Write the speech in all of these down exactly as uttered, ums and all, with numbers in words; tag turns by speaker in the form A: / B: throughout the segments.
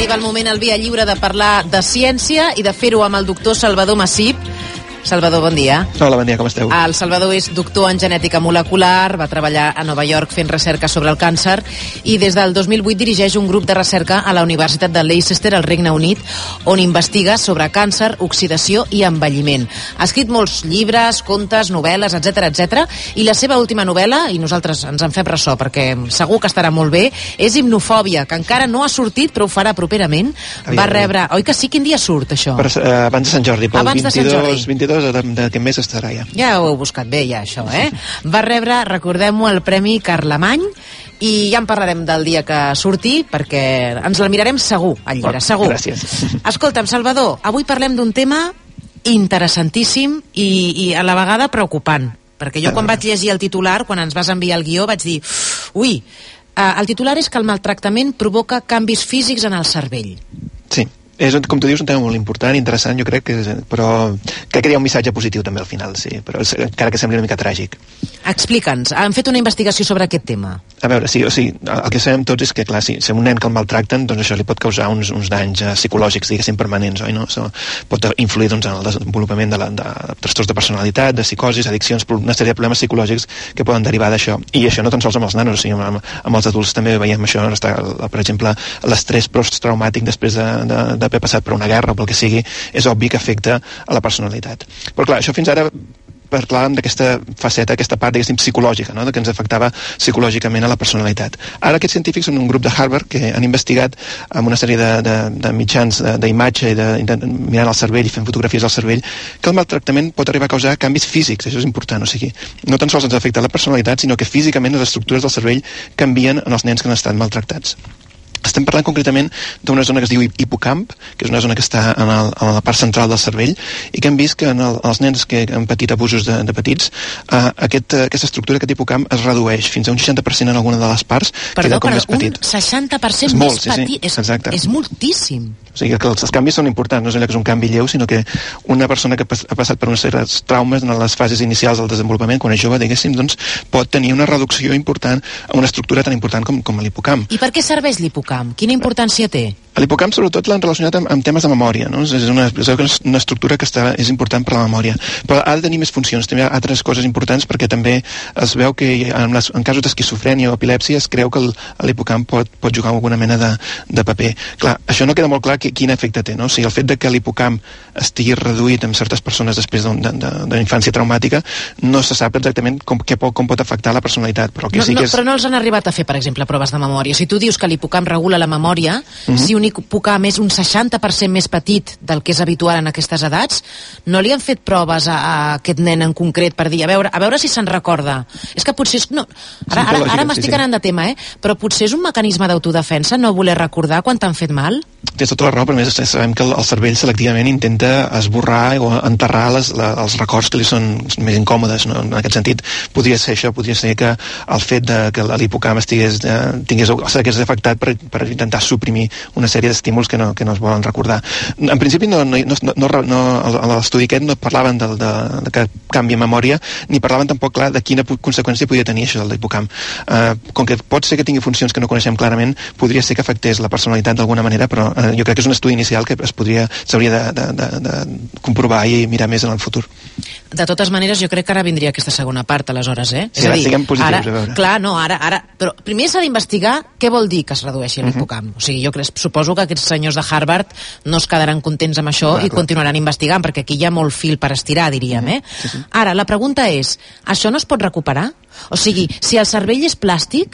A: arriba el moment al Via Lliure de parlar de ciència i de fer-ho amb el doctor Salvador Massip. Salvador, bon dia.
B: Hola, bon dia, com esteu?
A: El Salvador és doctor en genètica molecular, va treballar a Nova York fent recerca sobre el càncer i des del dos mil vuit dirigeix un grup de recerca a la Universitat de Leicester, al Regne Unit, on investiga sobre càncer, oxidació i envelliment. Ha escrit molts llibres, contes, novel·les, etcètera, etcètera, i la seva última novel·la, i nosaltres ens en fem ressò perquè segur que estarà molt bé, és Himnofòbia, que encara no ha sortit, però ho farà properament. Va rebre... Oi que sí? Quin dia surt, això?
B: Per, uh, abans de Sant Jordi, pel
A: abans de Sant Jordi.
B: vint-i-dos d'aquest mes estarà ja.
A: Ja ho heu buscat bé, ja, això, eh? Va rebre, recordem-ho, el Premi Carlemany, i ja en parlarem del dia que surti, perquè ens la mirarem segur, al llibre, segur.
B: Gràcies.
A: Escolta'm, Salvador, avui parlem d'un tema interessantíssim i, i a la vegada preocupant, perquè jo quan vaig llegir el titular, quan ens vas enviar el guió, vaig dir, ui, eh, el titular és que el maltractament provoca canvis físics en el cervell.
B: Sí. És, com tu dius, un tema molt important, interessant, jo crec, que, però crec que hi ha un missatge positiu també al final, sí, però és, encara que sembli una mica tràgic.
A: Explica'ns, han fet una investigació sobre aquest tema?
B: A veure, sí, o sigui, el que sabem tots és que, clar, si, si un nen que el maltracten, doncs això li pot causar uns, uns danys uh, psicològics, diguéssim, permanents, oi, no? So, pot influir, doncs, en el desenvolupament de, la, de, de trastorns de personalitat, de psicosis, addiccions, una sèrie de problemes psicològics que poden derivar d'això. I això no tan sols amb els nanos, o sigui, amb, amb els adults també veiem això, està, per exemple, l'estrès posttraumàtic després de, de, de haver passat per una guerra o pel que sigui, és obvi que afecta a la personalitat. Però clar, això fins ara parlàvem d'aquesta faceta, aquesta part, diguéssim, psicològica, no? De que ens afectava psicològicament a la personalitat. Ara aquests científics són un grup de Harvard que han investigat amb una sèrie de, de, de mitjans d'imatge i de, de, mirant el cervell i fent fotografies del cervell, que el maltractament pot arribar a causar canvis físics, això és important, o sigui, no tan sols ens afecta la personalitat, sinó que físicament les estructures del cervell canvien en els nens que han estat maltractats. Estem parlant concretament d'una zona que es diu hipocamp, que és una zona que està en, el, en la part central del cervell, i que hem vist que en el, els nens que han patit abusos de, de petits, uh, aquest, uh, aquesta estructura, aquest hipocamp, es redueix fins a un seixanta per cent en alguna de les parts,
A: Perdó,
B: queda com
A: però
B: més petit.
A: Un seixanta per cent
B: és molt,
A: més
B: sí,
A: petit,
B: sí,
A: és,
B: exacte.
A: és moltíssim.
B: O sigui que els, els canvis són importants, no és allò que és un canvi lleu, sinó que una persona que ha passat per una sèrie de traumes en les fases inicials del desenvolupament, quan és jove, diguéssim, doncs pot tenir una reducció important en una estructura tan important com, com l'hipocamp.
A: I per què serveix l'hipocamp? Quina importància té?
B: L'hipocamp sobretot l'han relacionat amb, amb temes de memòria, no? És una, és una estructura que està, és important per a la memòria, però ha de tenir més funcions, també hi ha altres coses importants, perquè també es veu que en, les, en casos d'esquizofrènia o epilèpsia es creu que l'hipocamp pot, pot jugar alguna mena de, de paper. Clar, això no queda molt clar que, quin efecte té, no? O sigui, el fet de que l'hipocamp estigui reduït en certes persones després d'una infància traumàtica no se sap exactament com, què pot, com pot afectar la personalitat, però el que
A: no,
B: sí que és...
A: No, però no els han arribat a fer, per exemple, proves de memòria. Si tu dius que l'hipocamp regula la memòria, uh-huh. si un hipocamp és un seixanta per cent més petit del que és habitual en aquestes edats, no li han fet proves a, a aquest nen en concret per dir, a veure, a veure si se'n recorda. És que potser... És, no, ara ara, ara m'estic sí, sí. anant de tema, eh? Però potser és un mecanisme d'autodefensa no voler recordar quan t'han fet mal?
B: Tens tota la raó, però més sabem que el, el cervell selectivament intenta esborrar o enterrar les, la, els records que li són més incòmodes, no? En aquest sentit, podria ser això, podria ser que el fet de que l'hipocamp estigués, eh, tingués, s'hagués afectat per, per intentar suprimir una sèrie d'estímuls que no, que no es volen recordar. En principi, no, no, no, no, no, a l'estudi aquest no parlaven de, de, de que canvi en memòria, ni parlaven tampoc clar de quina conseqüència podia tenir això del hipocamp. Eh, com que pot ser que tingui funcions que no coneixem clarament, podria ser que afectés la personalitat d'alguna manera, però eh, jo crec que és un estudi inicial que es podria, s'hauria de, de, de, de comprovar i mirar més en el futur.
A: De totes maneres, jo crec que ara vindria aquesta segona part, aleshores, eh?
B: Sí, és a dir, siguem positius,
A: ara,
B: a veure.
A: Clar, no, ara, ara... Però primer s'ha d'investigar què vol dir que es redueixi l'hipocamp. Uh -huh. O sigui, jo crec, suposo que aquests senyors de Harvard no es quedaran contents amb això clar, i clar. continuaran investigant, perquè aquí hi ha molt fil per estirar, diríem, uh -huh. eh? Sí, sí. Ara, la pregunta és, això no es pot recuperar? O sigui, si el cervell és plàstic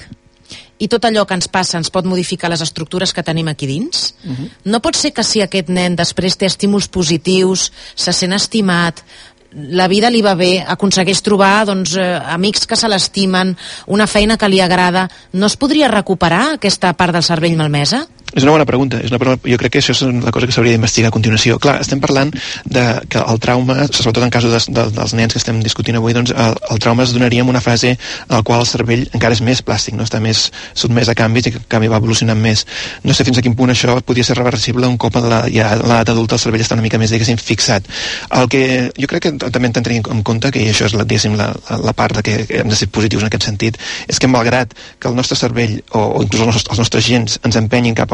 A: i tot allò que ens passa ens pot modificar les estructures que tenim aquí dins, uh-huh. no pot ser que si aquest nen després té estímuls positius, se sent estimat, la vida li va bé, aconsegueix trobar doncs, eh, amics que se l'estimen, una feina que li agrada, no es podria recuperar aquesta part del cervell malmesa?
B: És una bona pregunta. És una pregunta. Jo crec que això és una cosa que s'hauria d'investigar a continuació. Clar, estem parlant de que el trauma, sobretot en casos de, de, dels nens que estem discutint avui, doncs el, el trauma es donaria en una fase en la qual el cervell encara és més plàstic, no? Està més sotmès a canvis i que el canvi va evolucionant més. No sé fins a quin punt això podria ser reversible un cop a la, ja a l'edat adulta el cervell està una mica més, diguéssim, fixat. El que jo crec que també hem de tenir en compte, que això és la, la, la part de que hem de ser positius en aquest sentit, és que malgrat que el nostre cervell o, o inclús els nostres, els nostres gens ens empenyin cap a una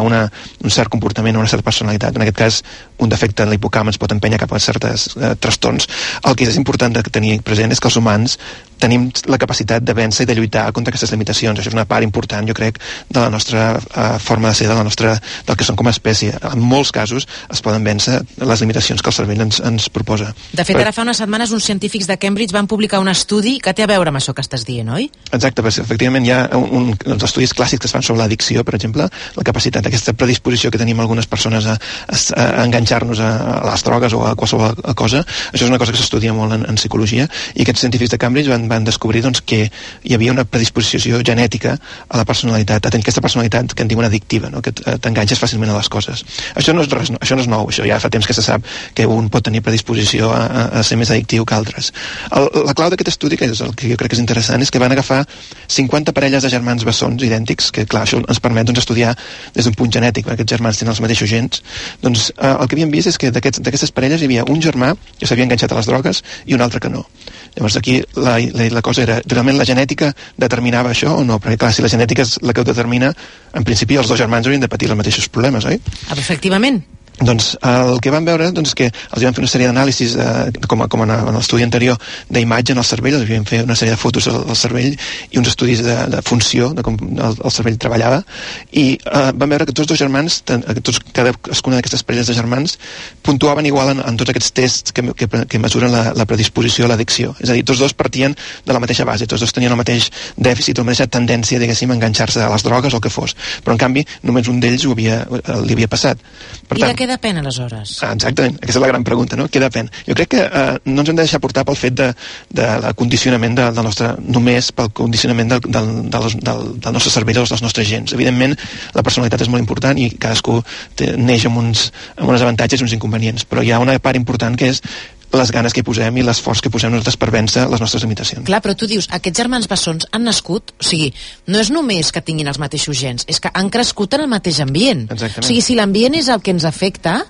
B: una, un cert comportament o una certa personalitat. En aquest cas, un defecte en l'hipocamp ens pot empènyer cap a certes eh, trastorns. El que és important de tenir present és que els humans tenim la capacitat de vèncer i de lluitar contra aquestes limitacions. Això és una part important, jo crec, de la nostra uh, forma de ser, de la nostra, del que som com a espècie. En molts casos es poden vèncer les limitacions que el cervell ens, ens proposa.
A: De fet, ara fa unes setmanes uns científics de Cambridge van publicar un estudi que té a veure amb això que estàs dient, oi?
B: Exacte, perquè efectivament hi ha un, un, uns estudis clàssics que es fan sobre l'addicció, per exemple, la capacitat, aquesta predisposició que tenim algunes persones a, a, a enganxar-nos a, a les drogues o a qualsevol cosa. Això és una cosa que s'estudia molt en, en psicologia, i aquests científics de Cambridge van van descobrir doncs, que hi havia una predisposició genètica a la personalitat, a tenir aquesta personalitat que en diuen addictiva, no? Que t'enganxes fàcilment a les coses. Això no és res, això no és nou, això ja fa temps que se sap que un pot tenir predisposició a, a, a ser més addictiu que altres. El, la clau d'aquest estudi, que és el que jo crec que és interessant, és que van agafar cinquanta parelles de germans bessons idèntics, que clar, això ens permet doncs, estudiar des d'un punt genètic, perquè aquests germans tenen els mateixos gens. Doncs eh, el que havíem vist és que d'aquestes parelles hi havia un germà que s'havia enganxat a les drogues i un altre que no. Llavors aquí la, la, la cosa era, realment la genètica determinava això o no? Perquè clar, si la genètica és la que ho determina, en principi els dos germans haurien de patir els mateixos problemes, oi?
A: Efectivament.
B: Doncs el que van veure doncs, que els van fer una sèrie d'anàlisis, eh, com, com en, en l'estudi anterior, d'imatge en el cervell, els van fer una sèrie de fotos al, al cervell i uns estudis de, de funció, de com el, el cervell treballava, i eh, van veure que tots dos germans, tots, cadascuna d'aquestes parelles de germans, puntuaven igual en, en tots aquests tests que, que, que mesuren la, la predisposició a l'addicció. És a dir, tots dos partien de la mateixa base, tots dos tenien el mateix dèficit, la mateixa tendència, diguéssim, a enganxar-se a les drogues o el que fos. Però, en canvi, només un d'ells ho havia, li havia passat. Per
A: I
B: tant,
A: de què depèn, aleshores?
B: Ah, exactament, aquesta és la gran pregunta, no? Què depèn? Jo crec que eh, no ens hem de deixar portar pel fet de, de la condicionament de, del nostre, només pel condicionament del, del, del, del, del nostre cervell o dels nostres gens. Evidentment, la personalitat és molt important i cadascú té, neix amb uns, amb uns avantatges i uns inconvenients, però hi ha una part important que és les ganes que hi posem i l'esforç que posem nosaltres per vèncer les nostres limitacions.
A: Clar, però tu dius, aquests germans bessons han nascut, o sigui, no és només que tinguin els mateixos gens, és que han crescut en el mateix ambient.
B: Exactament.
A: O sigui, si l'ambient és el que ens afecta,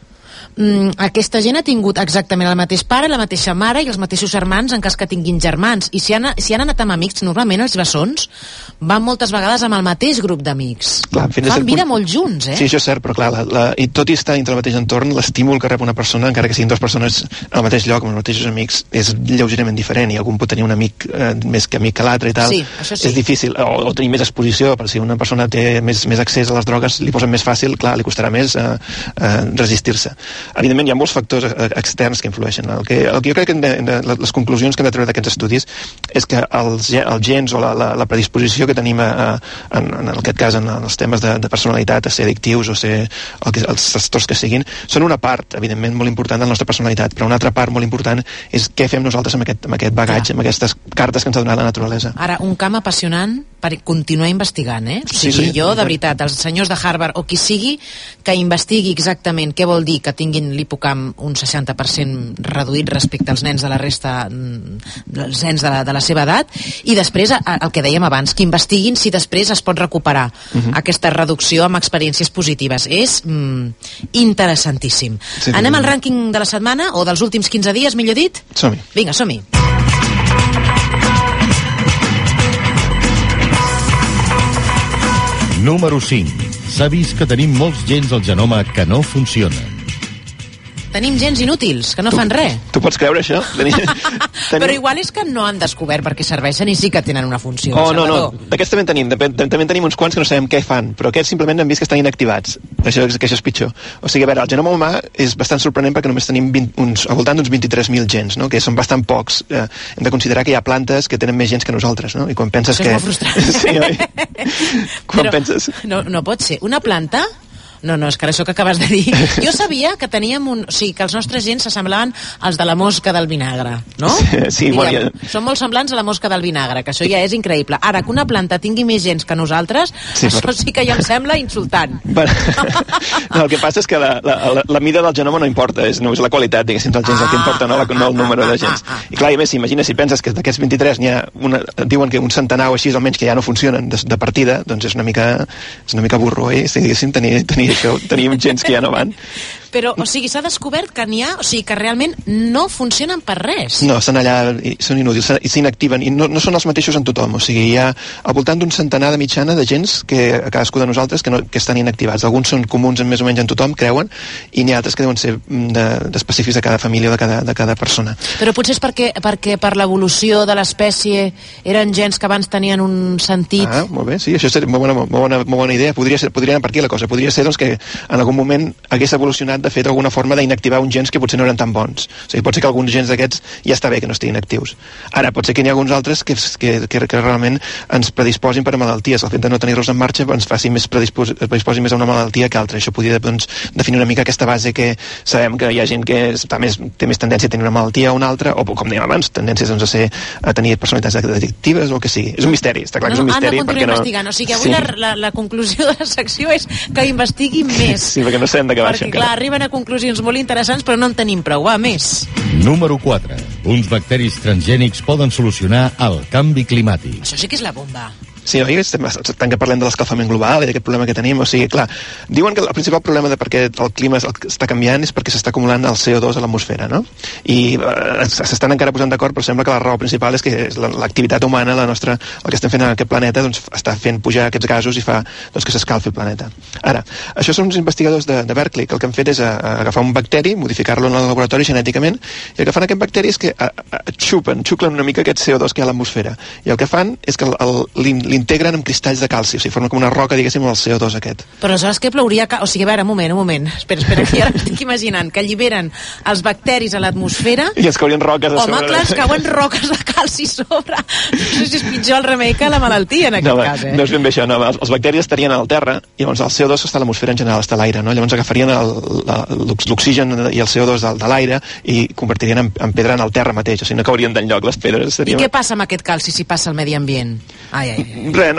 A: mm, aquesta gent ha tingut exactament el mateix pare, la mateixa mare i els mateixos germans en cas que tinguin germans. I si han, si han anat amb amics, normalment els bessons van moltes vegades amb el mateix grup d'amics. Fan vida punt... molt junts, eh?
B: Sí, això és cert, però clar, la, la, i tot i estar dintre el mateix entorn, l'estímul que rep una persona, encara que siguin dues persones al mateix lloc, amb els mateixos amics, és lleugerament diferent, i algun pot tenir un amic eh, més que amic que l'altre i tal.
A: Sí, això sí.
B: És difícil, o, o tenir més exposició, per si una persona té més, més accés a les drogues, li posen més fàcil, clar, li costarà més eh, eh, resistir-se. Evidentment, hi ha molts factors externs que influeixen. El que, el que jo crec que hem de, hem de, les conclusions que hem de treure d'aquests estudis és que els, els gens o la, la, la predisposició que tenim a, a, en, en aquest cas en els temes de, de personalitat, a ser addictius o ser el que, els trastorns que siguin, són una part, evidentment, molt important de la nostra personalitat, però una altra part molt important és què fem nosaltres amb aquest, amb aquest bagatge, ja. Amb aquestes cartes que ens ha donat la naturalesa.
A: Ara, un camp apassionant per continuar investigant, eh? O sigui, sí, sí, jo, de veritat, els senyors de Harvard o qui sigui, que investigui exactament què vol dir que tinguin l'hipocamp un seixanta per cent reduït respecte als nens de la resta, els nens de la, de la seva edat, i després, el que dèiem abans, que investiguin si després es pot recuperar uh-huh. aquesta reducció amb experiències positives. És mm, interessantíssim. Sí, anem al rànquing de la setmana, o dels últims quinze dies, millor dit?
B: Som-hi.
A: Vinga, som-hi.
C: Número cinc. S'ha vist que tenim molts gens al genoma que no funcionen.
A: Tenim gens inútils, que no fan res.
B: Tu pots creure això? Tenim,
A: tenim... Però igual és que no han descobert per què serveixen i sí que tenen una funció.
B: Oh, no, no, d'aquests també en tenim. També tenim uns quants que no sabem què fan, però aquests simplement hem vist que estan inactivats. Això, que això és pitjor. O sigui, a veure, el genoma humà és bastant sorprenent perquè només tenim vint, uns, al voltant d'uns vint-i-tres mil gens, no? Que són bastant pocs. Eh, hem de considerar que hi ha plantes que tenen més gens que nosaltres, no? I quan penses
A: això
B: que...
A: és molt frustrant.
B: Sí, oi? Quan
A: però
B: penses...
A: No, no pot ser. Una planta... No, no, és que ara això que acabes de dir... Jo sabia que teníem un... O sigui, que els nostres gens s'assemblaven als de la mosca del vinagre, no?
B: Sí, sí,
A: Diguem,
B: bueno,
A: són molt semblants a la mosca del vinagre, que això ja és increïble. Ara, que una planta tingui més gens que nosaltres, sí, això però... sí que ja em sembla insultant.
B: Bueno, no, el que passa és que la, la, la, la mida del genoma no importa, és només la qualitat, diguéssim, dels gens ah, el que importa, no, la, no el número de gens. Ah, ah, ah. I clar, i més, imagina, si penses que d'aquests vint-i-tres n'hi ha una, diuen que un centenar o així almenys que ja no funcionen de, de partida, doncs és una mica, és una mica burro, eh? Si diguéssim, tenir, tenir això, tenim gens que ja no van.
A: Però, o sigui, s'ha descobert que n'hi ha, o sigui, que realment no funcionen per res.
B: No, estan allà i són inútils, i s'inactiven, i no, no són els mateixos en tothom, o sigui, hi ha al voltant d'un centenar de mitjana de gens que a cadascú de nosaltres que, no, que estan inactivats. Alguns són comuns en més o menys en tothom, creuen, i n'hi ha altres que deuen ser d'específics de, de cada família o de cada, de cada persona.
A: Però potser és perquè, perquè per l'evolució de l'espècie eren gens que abans tenien un sentit...
B: Ah, molt bé, sí, això és molt bona, molt bona, molt bona idea. Podria, ser, podria anar per aquí la cosa. Podria ser doncs, que en algun moment hagués evolucionat de fet alguna forma d'inactivar uns gens que potser no eren tan bons. O sigui, pot ser que alguns gens d'aquests ja està bé que no estiguin actius. Ara, pot ser que n'hi ha alguns altres que, que, que, que realment ens predisposin per a malalties. El fet de no tenir-los en marxa ens faci més predispos, predisposi més a una malaltia que altra. Això podria doncs, definir una mica aquesta base que sabem que hi ha gent que està més, té més tendència a tenir una malaltia o una altra, o com dèiem abans, tendències doncs, a, ser, a tenir personalitats addictives o el que sigui. És un misteri, està clar que és un misteri.
A: Han de continuar investigant. O sigui, avui sí. la, la, la conclusió de la secció és que investiguin més.
B: Sí, perquè no sabem de què va això.
A: Perquè, clar, arriben a conclusions molt interessants, però no en tenim prou. Va, més.
C: Número quatre. Uns bacteris transgènics poden solucionar el canvi climàtic.
A: Això sí que és la bomba.
B: Sí, oi? Estem, tant que parlem de l'escalfament global i d'aquest problema que tenim, o sigui, clar, diuen que el principal problema de per què el clima està canviant és perquè s'està acumulant el C O dos a l'atmosfera, no? I eh, s'estan encara posant d'acord, però sembla que la raó principal és que l'activitat humana, la nostra, el que estem fent en aquest planeta, doncs està fent pujar aquests gasos i fa doncs, que s'escalfi el planeta. Ara, això són uns investigadors de, de Berkeley que el que han fet és a, a agafar un bacteri, modificar-lo en el laboratori genèticament, i el que fan aquest bacteri és que a, a, xupen, xuclen una mica aquest C O dos que hi ha a l'atmosfera. I el que fan és que el, el, l'integren amb cristalls de calci, o sigui, formen com una roca, diguéssim, amb el C O dos aquest.
A: Però aleshores què plouria? O sigui, a veure, un moment, un moment. Espera, espera, que ja m'estic imaginant que alliberen els bacteris a l'atmosfera...
B: I ens caurien roques a sobre.
A: Home, clar, ens cauen roques de calci a sobre. No sé si és pitjor el remei que la malaltia, en aquest
B: no,
A: cas, eh?
B: No és ben bé això, no. Els, els bacteris estarien al terra, i llavors el C O dos està a l'atmosfera en general, està a l'aire, no? Llavors agafarien l'oxigen i el C O dos de, de l'aire i convertirien en, en pedra en el terra mateix, o sigui, no caurien d'enlloc les pedres. Seria...
A: I què passa amb aquest calci si passa al medi ambient? Ai, ai, ai.
B: Res, no.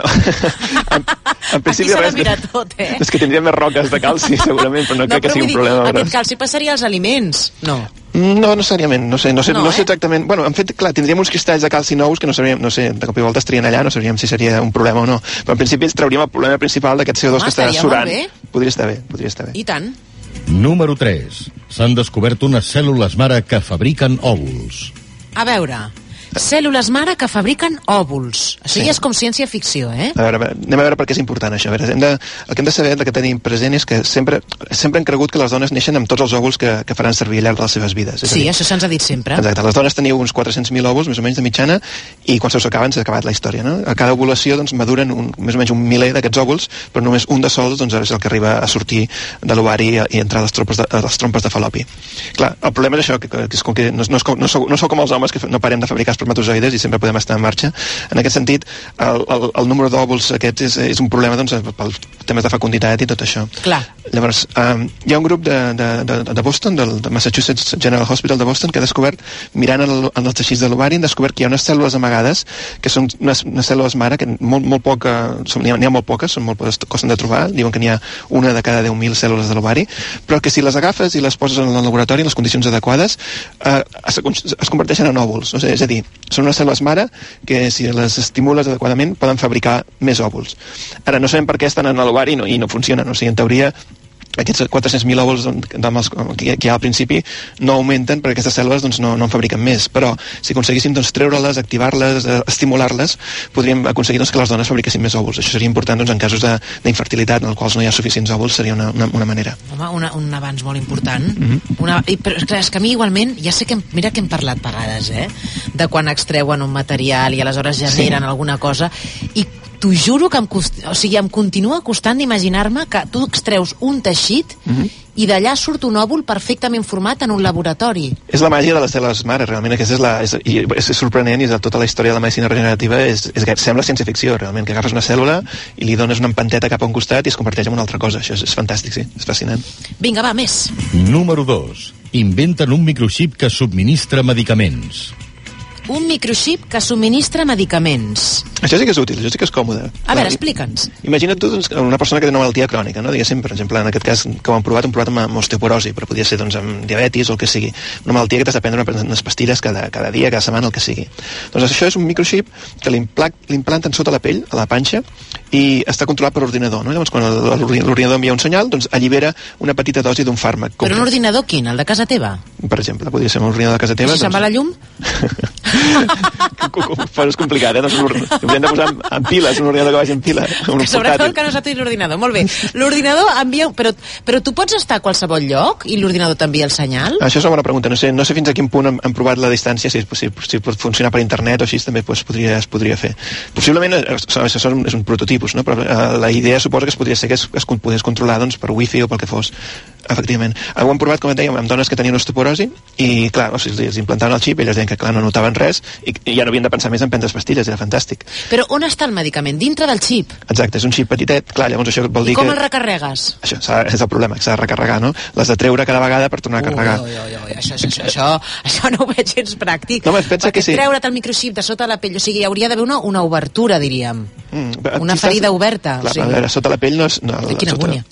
B: en, en principi res de...
A: tot, eh?
B: És que tindríem més roques de calci segurament, però no, no crec que sigui un problema.
A: Aquest calci passaria als aliments, no?
B: No, no seriament, no sé, no sé, no,
A: no,
B: sé
A: eh?
B: exactament. Bueno, en fet, clar, tindríem uns cristalls de calci nous que no sabríem, no sé, de cop i volta estarien allà, no sabríem si seria un problema o no. Però en principi ens trauríem el problema principal d'aquest C O dos Home, que està surant. Podria estar bé, podria estar bé.
A: I tant.
C: Número tres. S'han descobert unes cèl·lules mare que fabriquen òvuls.
A: A veure... Cèl·lules mare que fabriquen òvuls. Això sí. Ja és com ciència-ficció, eh?
B: A veure, anem a veure per què és important això. A veure, hem de, el que hem de saber, el que tenim present és que sempre, sempre hem cregut que les dones neixen amb tots els òvuls que, que faran servir al llarg de les seves vides. És
A: sí,
B: dir,
A: això se'ns ha dit sempre.
B: Exacte, les dones teniu uns quatre-cents mil òvuls, més o menys de mitjana, i quan se us acaben s'ha acabat la història, no? A cada ovulació doncs, maduren un, més o menys un miler d'aquests òvuls, però només un de sols doncs, és el que arriba a sortir de l'ovari i, i entrar a les, tropes de, a les trompes de falopi. Clar, el problema és això, que, que, és com que no, no, és com, no, sou, no sou com els homes que no parem de fabricar espermatozoides i sempre podem estar en marxa. En aquest sentit, el, el, el número d'òvuls aquest és, és un problema doncs, pels temes de fecunditat i tot això.
A: Clar.
B: Llavors, um, hi ha un grup de, de, de, de Boston, del de Massachusetts General Hospital de Boston, que ha descobert, mirant en, el, en els teixits de l'ovari, han descobert que hi ha unes cèl·lules amagades, que són unes, unes cèl·lules mare, que molt, molt poca, n'hi ha, ha molt poques, són molt poques, costen de trobar, diuen que n'hi ha una de cada deu mil cèl·lules de l'ovari, però que si les agafes i les poses en el laboratori en les condicions adequades, eh, es, es converteixen en òvuls. No sé, és a dir, són unes cèl·lules mare que si les estimules adequadament poden fabricar més òvuls. Ara, no sabem per què estan en l'ovari i no, i no funcionen, o sigui, en teoria aquests quatre-cents mil òvuls que hi ha al principi no augmenten perquè aquestes cèl·lules doncs, no, no en fabriquen més, però si aconseguíssim doncs, treure-les, activar-les, estimular-les, podríem aconseguir doncs, que les dones fabriquessin més òvuls. Això seria important doncs, en casos d'infertilitat en els quals no hi ha suficients òvuls, seria una, una, una manera.
A: Home, una, un avanç molt important.
B: Mm-hmm.
A: una, i, però clar, és que a mi igualment, ja sé que, mira que hem parlat vegades, eh, de quan extreuen un material i aleshores generen sí. alguna cosa, i t'ho juro que em, cost... o sigui, em continua costant d'imaginar-me que tu extreus un teixit mm-hmm. i d'allà surt un òvul perfectament format en un laboratori.
B: És la màgia de les cèl·lules mare, realment, aquesta és, la, és, i és sorprenent, i de tota la història de la medicina regenerativa és, és que sembla ciència-ficció, realment, que agafes una cèl·lula i li dones una empanteta cap a un costat i es converteix en una altra cosa. Això és, és fantàstic, sí, és fascinant.
A: Vinga, va, més.
C: Número dos. Inventen un microxip que subministra medicaments.
A: Un microxip que subministra medicaments.
B: Això sí que és útil, això sí que és còmode.
A: A veure, explica'ns.
B: Imagina't tu doncs, una persona que té una malaltia crònica, no? Diguéssim, per exemple, en aquest cas que ho han provat, han provat amb osteoporosi, però podria ser doncs, amb diabetis o el que sigui. Una malaltia que t'has de prendre unes pastilles cada, cada dia, cada setmana, el que sigui. Doncs això és un microxip que l'implanten sota la pell, a la panxa, i està controlat per ordinador, no? Llavors, quan l'ordinador envia un senyal, doncs allibera una petita dosi d'un fàrmac.
A: Però un ordinador quin? El de casa teva?
B: Per exemple, podria ser un ordinador de casa teva.
A: I si se'n va la llum?
B: Però és complicat, eh? Doncs hem de posar en piles, un ordinador que vagi en pila.
A: Sobretot que no s'aturi l'ordinador. Molt bé. L'ordinador envia... Però, però tu pots estar a qualsevol lloc i l'ordinador t'envia el senyal?
B: Això és una bona pregunta. No sé, no sé fins a quin punt han, han provat la distància, si, si, si pot funcionar per internet o així també pues, podria, es podria fer. Possiblement, això és un, és un prototipus, no? Però eh, la idea suposa que es podria ser que es, es podés controlar doncs, per wifi o pel que fos. Efectivament. Ho han provat, com et dèiem, amb dones que tenien osteoporosi i, clar, o sigui, els implantaven el xip i elles deien que, clar, no notaven res i, i ja no havien de pensar més en prendre pastilles, era fantàstic.
A: Però on està el medicament? Dintre del xip?
B: Exacte, és un xip petitet, clar, llavors això vol dir
A: I com
B: que...
A: el recarregues?
B: Això és el problema, que s'ha de recarregar, no? L'has de treure cada vegada per tornar a carregar.
A: Ui, ui, ui, això, això, això, això, això no ho veig gens pràctic.
B: No, pensa que sí.
A: Treure't el microxip de sota la pell, o sigui, hi hauria d'haver una, una obertura, diríem. Mm, una ferida estàs... oberta.
B: Clar,
A: o sigui...
B: a veure, sota la pell no és... No,
A: quina agònia.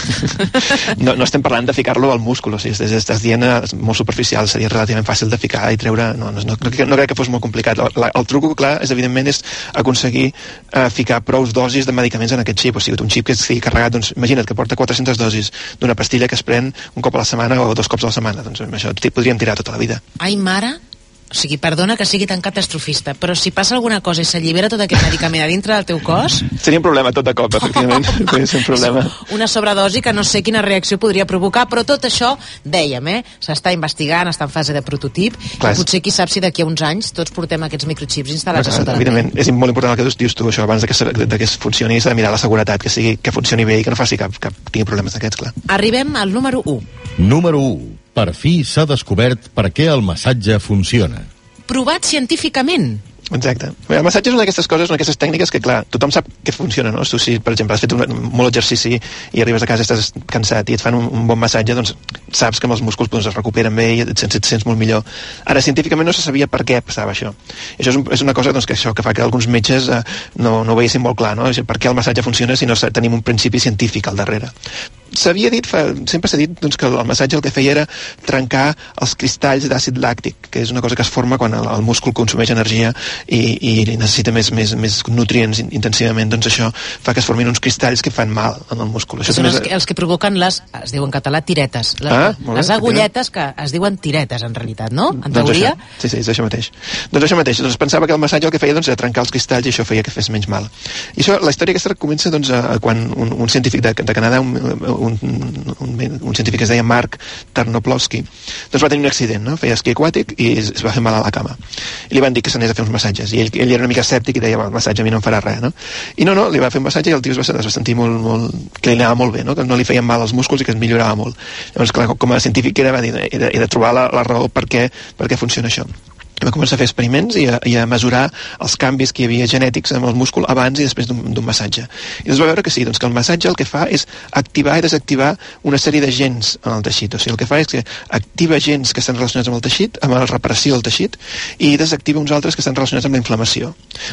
B: no, no estem parlant de ficar-lo al múscul, o sigui, estàs dient molt superficial, seria relativament fàcil de ficar i treure, no, no, no, no, no crec que fos molt complicat. El, el truc, clar, és evidentment és aconseguir eh, ficar prou dosis de medicaments en aquest xip, o sigui, un xip que estigui carregat, doncs imagina't que porta quatre-centes dosis d'una pastilla que es pren un cop a la setmana o dos cops a la setmana, doncs amb això podríem tirar tota la vida.
A: Ai, mare, o sigui, perdona que sigui tan catastrofista, però si passa alguna cosa i s'allibera tot aquest medicament a dintre del teu cos...
B: Seria un problema tot de cop, efectivament. Podria ser un problema.
A: Una sobredosi que no sé quina reacció podria provocar, però tot això, dèiem, eh? S'està investigant, està en fase de prototip, clar, i potser qui sap si d'aquí a uns anys tots portem aquests microchips instal·lats a sota la
B: pell. És molt important el que dius tu, això, abans de que, de, de que es funcioni, s'ha de mirar la seguretat, que, sigui, que funcioni bé i que no faci cap, cap tingui problemes d'aquests, clar.
A: Arribem al número u.
C: Número u. Per fi s'ha descobert per què el massatge funciona.
A: Provat científicament.
B: Exacte. El massatge és una d'aquestes coses, una d'aquestes tècniques que, clar, tothom sap que funciona, no? Tu, si, per exemple, has fet un, molt exercici i arribes a casa i estàs cansat i et fan un, un bon massatge, doncs saps que amb els músculs doncs, es recuperen bé i et sents, et sents molt millor. Ara, científicament no se sabia per què passava això. I això és, un, és una cosa doncs, que, això, que fa que alguns metges eh, no, no ho veiessin molt clar, no? Per què el massatge funciona si no tenim un principi científic al darrere. S'havia dit, fa, sempre s'ha dit doncs, que el massatge el que feia era trencar els cristalls d'àcid làctic, que és una cosa que es forma quan el, el múscul consumeix energia i, i necessita més, més, més nutrients intensivament, doncs això fa que es formin uns cristalls que fan mal en el múscul. Això
A: són
B: és...
A: els, que, els que provoquen les, es diu en català, tiretes. Les,
B: ah,
A: les bé, agulletes que es diuen tiretes, en realitat, no? En teoria?
B: Doncs sí, sí, és això mateix. Doncs això mateix. Doncs pensava que el massatge el que feia doncs, era trencar els cristalls i això feia que fes menys mal. I això, la història aquesta comença doncs, a, quan un, un científic de, de Canadà, un, un, un, un científic que es deia Mark Tarnopolsky, doncs va tenir un accident, no? Feia esquí aquàtic i es, es va fer mal a la cama. I li van dir que s'anés a fer uns massatges. I ell, ell era una mica escèptic i deia, el massatge a mi no em farà res, no? I no, no, li va fer un massatge i el tio es va, es va sentir molt, molt, que li anava molt bé, no? Que no li feien mal als músculs i que es millorava molt. Llavors, clar, com a científic era, va dir, he de, he de trobar la, la raó per què, per què funciona això. I va començar a fer experiments i a, i a mesurar els canvis que hi havia genètics amb el múscul abans i després d'un massatge. I doncs va veure que sí, doncs que el massatge el que fa és activar i desactivar una sèrie de gens en el teixit. O sigui, el que fa és que activa gens que estan relacionats amb el teixit, amb la reparació del teixit, i desactiva uns altres que estan relacionats amb la inflamació.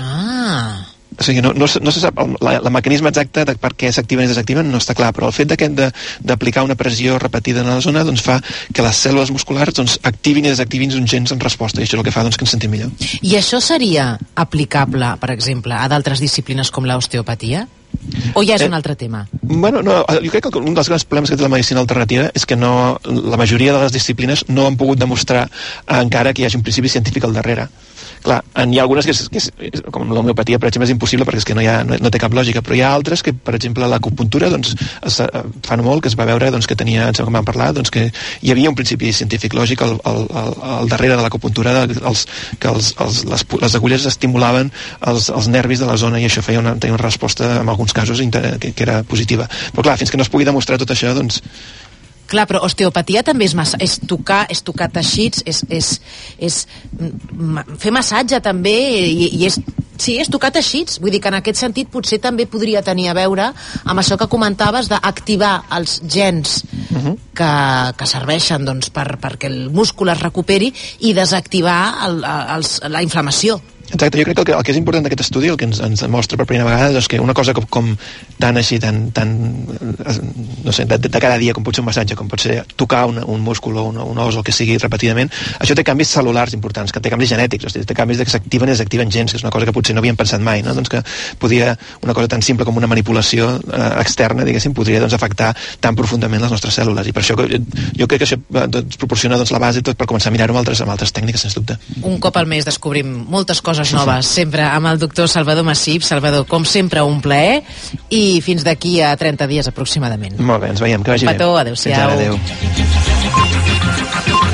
A: Ah...
B: O sigui, no, no, no se sap, el, la, el mecanisme exacte de per què s'activen i desactiven no està clar, però el fet d'aplicar una pressió repetida en la zona doncs, fa que les cèl·lules musculars doncs, activin i desactivin uns gens en resposta, i això és el que fa doncs, que ens sentim millor.
A: I això seria aplicable, per exemple, a d'altres disciplines com l'osteopatia? O ja és un altre tema?
B: Eh, bueno, no, jo crec que un dels grans problemes que té la medicina alternativa és que no, la majoria de les disciplines no han pogut demostrar eh, encara que hi hagi un principi científic al darrere. Clar, n'hi ha algunes que, és, que és, com l'homeopatia, per exemple, és impossible perquè és que no, hi ha, no, no té cap lògica, però hi ha altres que, per exemple, l'acupuntura, doncs, es, fa no molt que es va veure doncs, que tenia, em sembla que vam parlar, doncs, que hi havia un principi científic lògic al, al, al, al darrere de l'acupuntura, els, que els, els, les, les agulles estimulaven els, els nervis de la zona i això feia una, tenia una resposta, en alguns casos, que, que era positiva. Però clar, fins que no es pugui demostrar tot això, doncs...
A: Clar, però osteopatia també és, massa, és tocar, és tocar teixits, és, és, és fer massatge també, i, i és, sí, és tocar teixits. Vull dir que en aquest sentit potser també podria tenir a veure amb això que comentaves d'activar els gens uh-huh. que, que serveixen doncs, per, perquè el múscul es recuperi i desactivar el, el, la inflamació.
B: Exacte, jo crec que el, que el que és important d'aquest estudi, el que ens, ens mostra per primera vegada, és que una cosa com, com tan així, tan, tan no sé, de, de cada dia, com pot ser un massatge, com pot ser tocar una, un múscul o un, un os o el que sigui repetidament, això té canvis cel·lulars importants, que té canvis genètics, o sigui, té canvis que s'activen i desactiven gens, que és una cosa que potser no havíem pensat mai, no? Doncs que podia, una cosa tan simple com una manipulació eh, externa, diguéssim, podria doncs, afectar tan profundament les nostres cèl·lules, i per això jo, jo crec que això doncs, proporciona doncs, la base tot per començar a mirar-ho amb altres, amb altres tècniques, sens dubte.
A: Un cop al mes descobrim moltes coses noves, sempre amb el doctor Salvador Massip. Salvador, com sempre, un plaer, i fins d'aquí a trenta dies aproximadament.
B: Molt bé, ens veiem, que vagi bé.
A: Un petó, adéu-siau.
B: Adéu.